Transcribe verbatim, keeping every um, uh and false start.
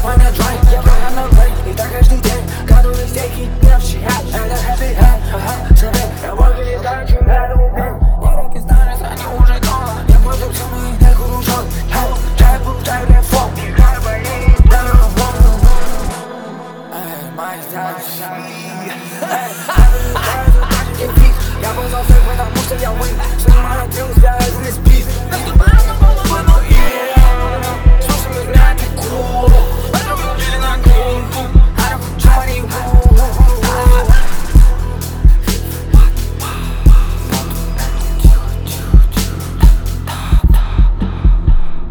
换点转，也不让能累，你打开手电，感动的天气，你要起海，爱的 happy happy，哈哈，设备让我给你带去拍路边，你的 kiss 男人在你无人懂了，眼光就成你太苦中伤，还摘不摘脸疯，还为你让我慌，哎，my touch，哎，还不摘就打起天地，阳光照射回到梦想要为，什么都丢下。